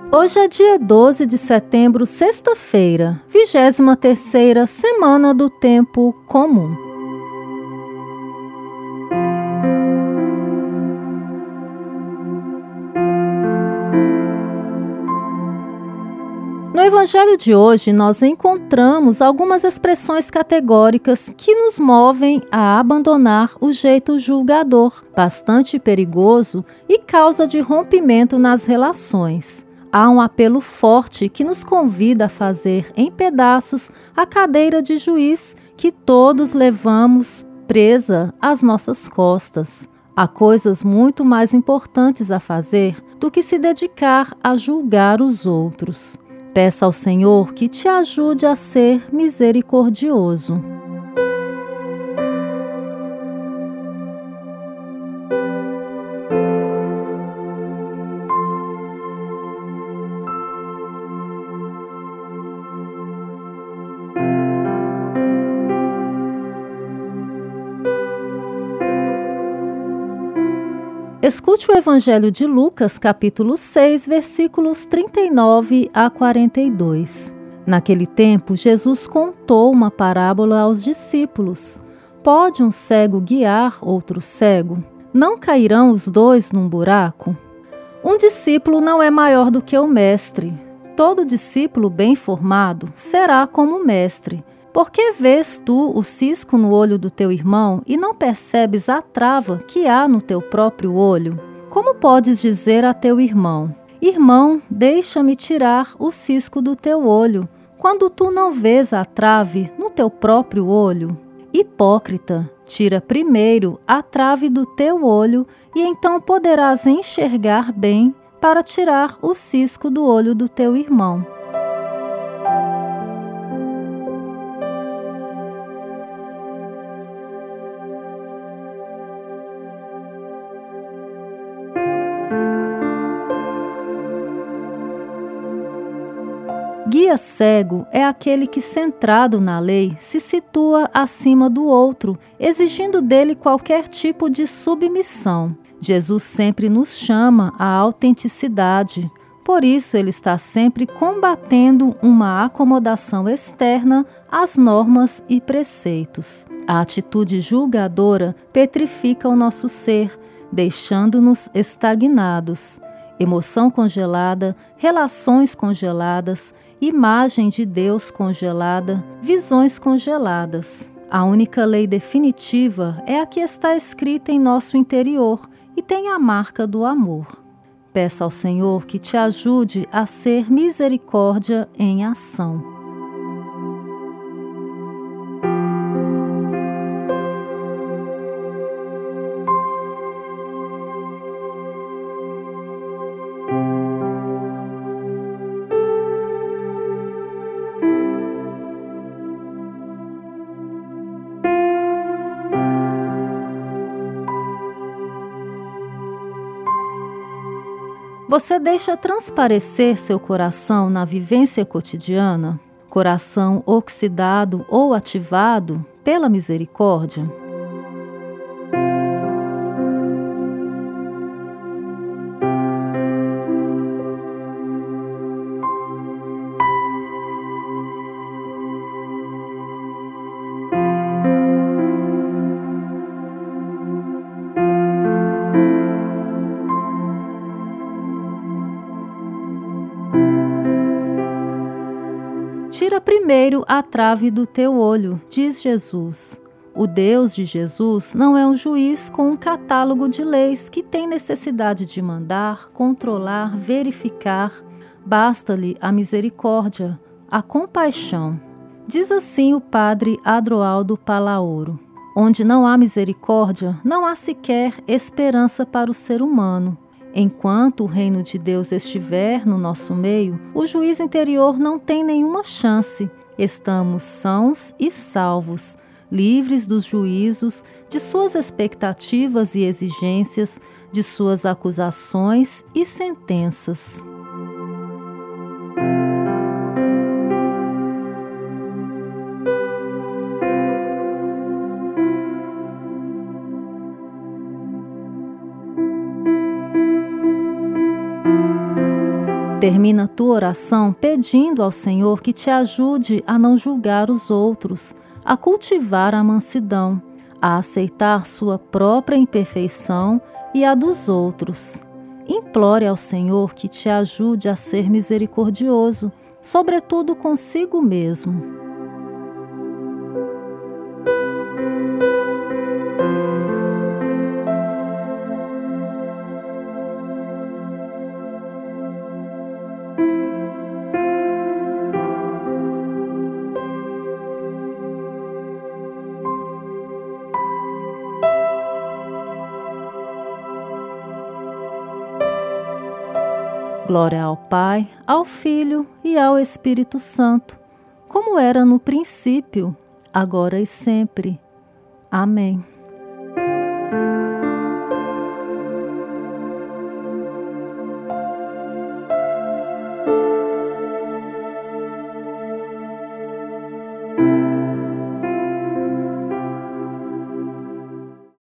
Hoje é dia 12 de setembro, sexta-feira, 23ª semana do Tempo Comum. No Evangelho de hoje, nós encontramos algumas expressões categóricas que nos movem a abandonar o jeito julgador, bastante perigoso e causa de rompimento nas relações. Há um apelo forte que nos convida a fazer em pedaços a cadeira de juiz que todos levamos presa às nossas costas. Há coisas muito mais importantes a fazer do que se dedicar a julgar os outros. Peça ao Senhor que te ajude a ser misericordioso. Escute o Evangelho de Lucas, capítulo 6, versículos 39 a 42. Naquele tempo, Jesus contou uma parábola aos discípulos. Pode um cego guiar outro cego? Não cairão os dois num buraco? Um discípulo não é maior do que o mestre. Todo discípulo bem formado será como o mestre. Por que vês tu o cisco no olho do teu irmão e não percebes a trava que há no teu próprio olho? Como podes dizer a teu irmão: Irmão, deixa-me tirar o cisco do teu olho, quando tu não vês a trave no teu próprio olho? Hipócrita, tira primeiro a trave do teu olho e então poderás enxergar bem para tirar o cisco do olho do teu irmão. Guia cego é aquele que, centrado na lei, se situa acima do outro, exigindo dele qualquer tipo de submissão. Jesus sempre nos chama à autenticidade. Por isso, ele está sempre combatendo uma acomodação externa às normas e preceitos. A atitude julgadora petrifica o nosso ser, deixando-nos estagnados. Emoção congelada, relações congeladas, imagem de Deus congelada, visões congeladas. A única lei definitiva é a que está escrita em nosso interior e tem a marca do amor. Peça ao Senhor que te ajude a ser misericórdia em ação. Você deixa transparecer seu coração na vivência cotidiana? Coração oxidado ou ativado pela misericórdia? Tira primeiro a trave do teu olho, diz Jesus. O Deus de Jesus não é um juiz com um catálogo de leis que tem necessidade de mandar, controlar, verificar. Basta-lhe a misericórdia, a compaixão. Diz assim o padre Adroaldo Palaoro: onde não há misericórdia, não há sequer esperança para o ser humano. Enquanto o reino de Deus estiver no nosso meio, o juiz interior não tem nenhuma chance. Estamos sãos e salvos, livres dos juízos, de suas expectativas e exigências, de suas acusações e sentenças. Termina tua oração pedindo ao Senhor que te ajude a não julgar os outros, a cultivar a mansidão, a aceitar sua própria imperfeição e a dos outros. Implore ao Senhor que te ajude a ser misericordioso, sobretudo consigo mesmo. Glória ao Pai, ao Filho e ao Espírito Santo, como era no princípio, agora e sempre. Amém.